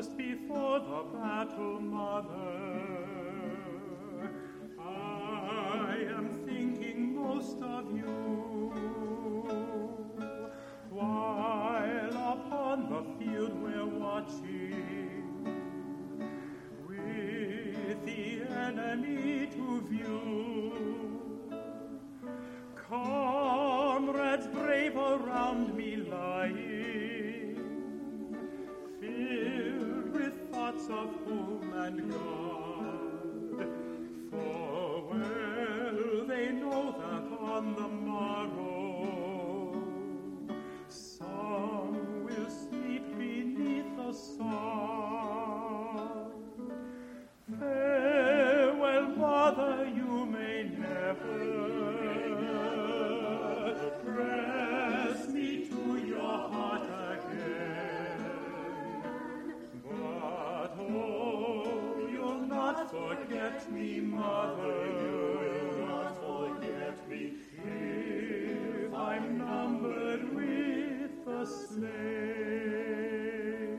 just before the battle, mother, I am thinking most of you, while upon the field we're watching, with the enemy to view. Comrades brave around me lying, filled with thoughts of home and God. For well they know that on the morrow some will sleep beneath the sod. Farewell, mother, you may never press me to your heart again. But oh, you'll not forget me, mother, you'll not forget me, if I'm numbered with the slain.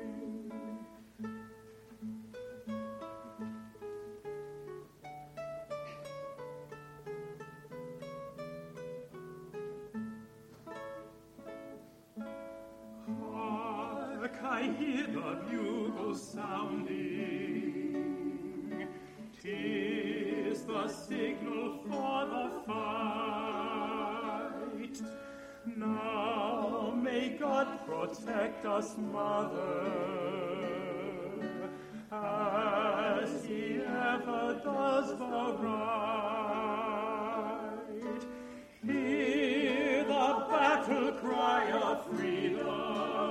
I hear the bugle sounding, 'tis the signal for the fight. Now may God protect us, mother, as he ever does the right. Hear the battle cry of freedom,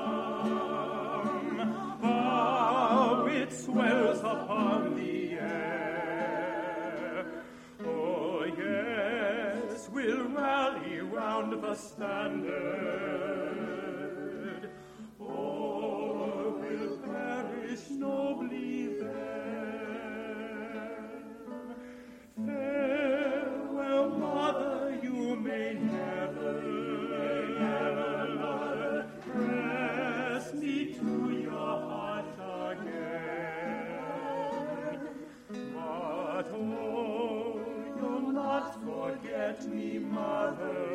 it swells upon the air. Oh yes, we'll rally round the standard, or we'll perish nobly there. Farewell, mother, you may never press me to your heart again. But oh, you'll not forget me, mother,